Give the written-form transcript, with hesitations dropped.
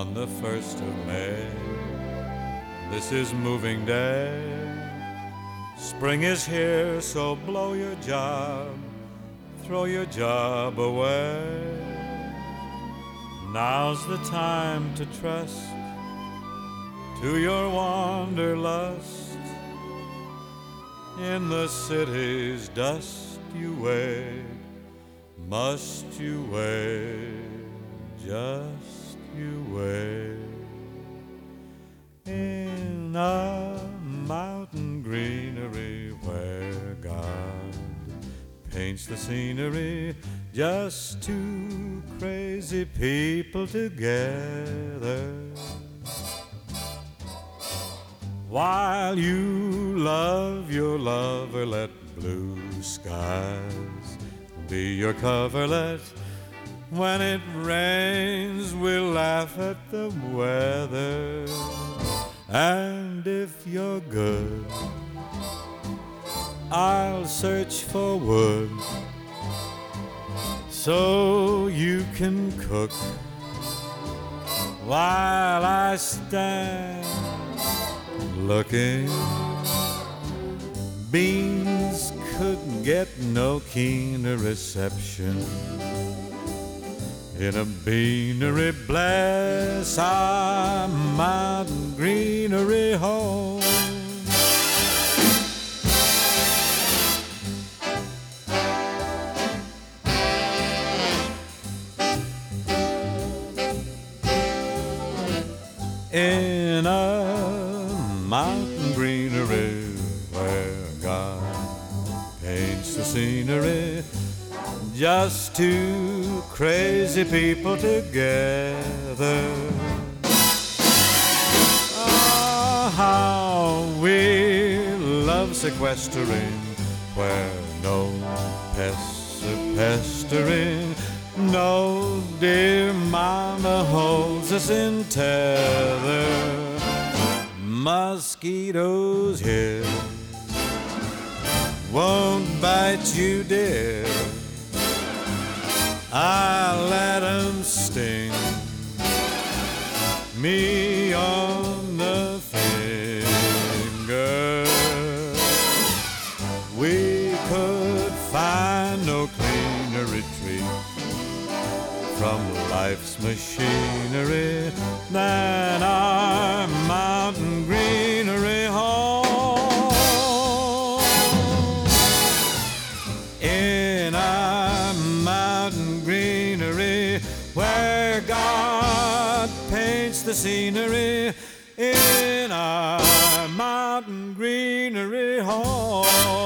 on the 1st of May. This is moving day. Spring is here, so blow your job, throw your job away. Now's the time to trust to your wanderlust. In the city's dust you wait, must you wait, just you wait. In a mountain greenery where God paints the scenery, just two crazy people together. While you love your lover, let blue skies be your coverlet. When it rains, we'll laugh at the weather. And if you're good, I'll search for wood so you can cook while I stand looking. Beans couldn't get no keener reception in a beanery. Bless our mountain greenery home. In a mountain greenery where God paints the scenery, just two crazy people together. Oh, how we love sequestering where no pests are pestering. No, dear mama holds us in tether. Mosquitoes here won't bite you, dear. I'll let 'em sting me on the finger. We could find no cleaner retreat from life's machinery than our mountain greenery home. In our mountain greenery where God paints the scenery, in our mountain greenery home.